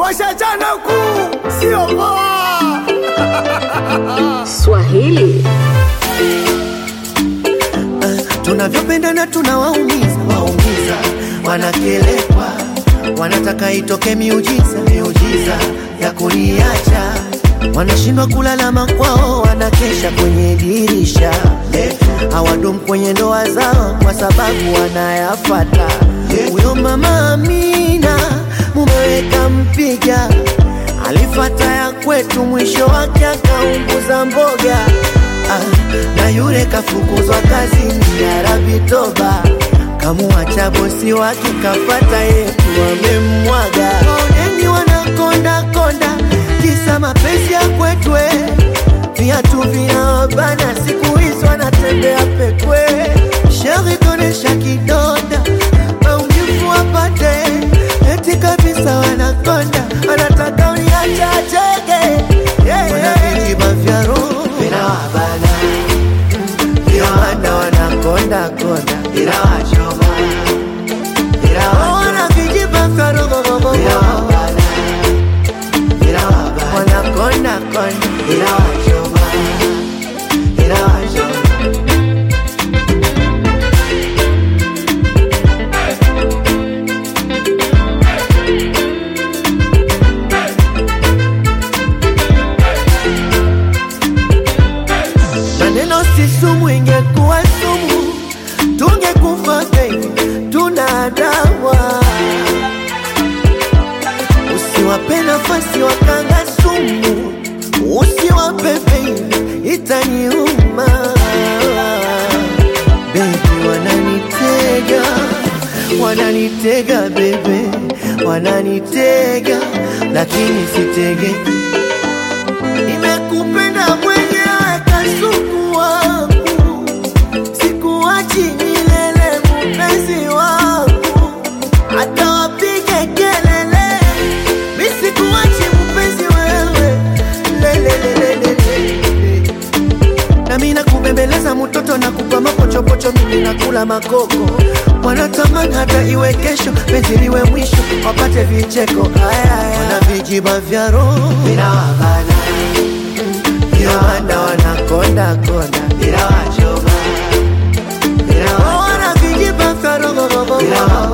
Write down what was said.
washachana kuu, sio poa. Swahili tunavyopendana tunawaumiza, wanakelewa, wanataka itoke miujiza ya kuniacha, wanashindwa kulala makwao, wanakesha kwenye dirisha, hawadumu kwenye ndoa zao kwa sababu wanayafuata. Huyo mama Amina mumeweka mpiga, alifata ya kwetu, mwisho wake akaunguza mboga. Na yule kafukuzwa kazi, ya Rabbi toba, kamuacha bosi wake, kafata yetu wamemwaga. Oneni wanakonda, kisa mapenzi ya kwetu, viatu vinawabana, siku hizo wanatembea pekwe. Sheri tonesha kidonda, maumivu wapate, eti kabisa wanakonda, wanataka uniacha chege. Wanavijiba vya roho vinawabana, vinawabana, wanakonda, vinawachoma, wanavijiba vya roho vinawabana, wanakonda, vinawachoma, vinawachoma. Maneno si sumu, ingekuwa sumu tungekufa baby, tuna dawa. Usiwape nafasi wakanga sumu, usiwape baby, itaniuma. Baby wananitega baby, wananitega, lakini sitege. Nimekupenda mwenyewe kasuku wangu, sikuachi milele mpenzi wangu, hata wapige kelele, mimi sikuachi mpenzi wewe, lelelelele. Na mimi nakubembeleza mtoto, nakupa mapochopocho, mimi nakula makoko. Wanatamani hata iwe kesho, penzi liwe mwisho, wapate vicheko. Wana vijiba vya roho vinawabana, vinawabana, wanakonda, vinawachoma, wana vijiba vya roho vinawabana.